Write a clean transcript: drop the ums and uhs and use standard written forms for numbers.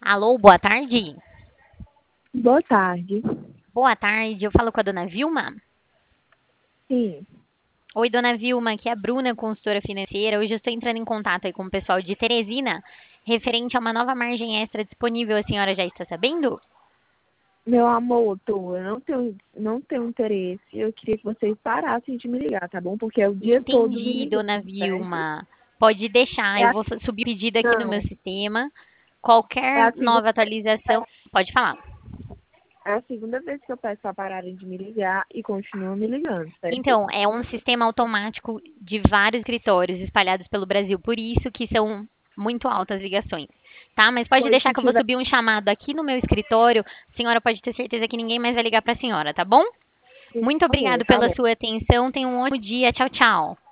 Alô, boa tarde. Boa tarde. Boa tarde, eu falo com a dona Vilma. Sim. Oi, dona Vilma, aqui é a Bruna, consultora financeira. Hoje eu estou entrando em contato aí com o pessoal de Teresina, referente a uma nova margem extra disponível. A senhora já está sabendo? Meu amor, eu não tenho interesse. Eu queria que vocês parassem de me ligar, tá bom? Porque é o dia todo me Entendi, dona ligando, certo? Vilma. Pode deixar, É eu a, vou subir pedido aqui no meu não, sistema. é Qualquer a segunda, nova atualização, pode falar. é a segunda vez que eu peço pra pararem de me ligar e continuam me ligando, certo? Então, é um sistema automático de vários escritórios espalhados pelo Brasil, por isso que são muito altas ligações, tá? Mas pode Pois deixar se que eu vou tiver, subir um chamado aqui no meu escritório. A senhora pode ter certeza que ninguém mais vai ligar para a senhora, tá bom? por Muito favor, obrigado tá pela bom. sua atenção. Tenha um ótimo dia. Tchau, tchau.